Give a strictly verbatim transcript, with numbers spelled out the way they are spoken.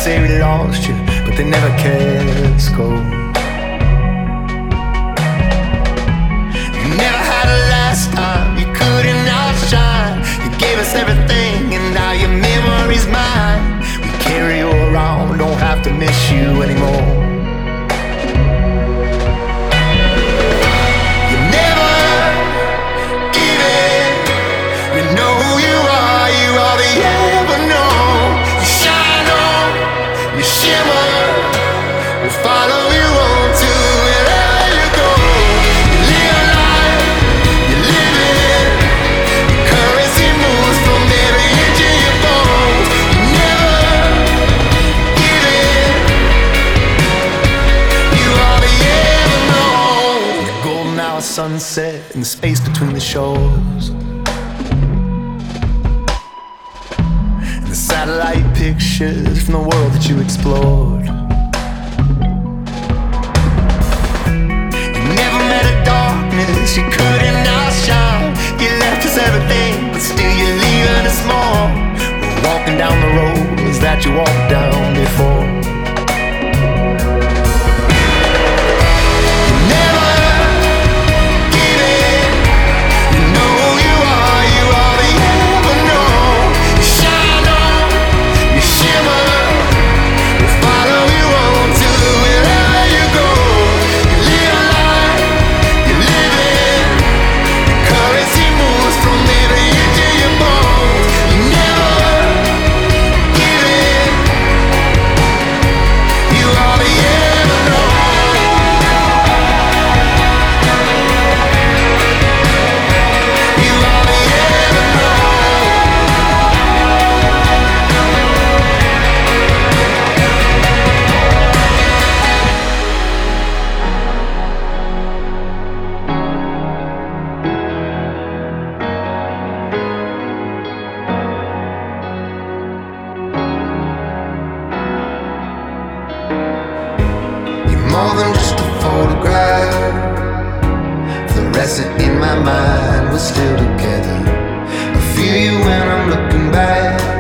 say we lost you, but they never cared, go. You never had a last time, you couldn't outshine. You gave us everything and now your memory's mine. We carry you around, don't have to miss you anymore. Sunset in the space between the shores, and the satellite pictures from the world that you explored. You never met a darkness you couldn't outshine. You left us everything, but still you're leaving us more. We're walking down the roads that you walked down before. More than just a photograph. Fluorescent in my mind, we're still together. I feel you when I'm looking back.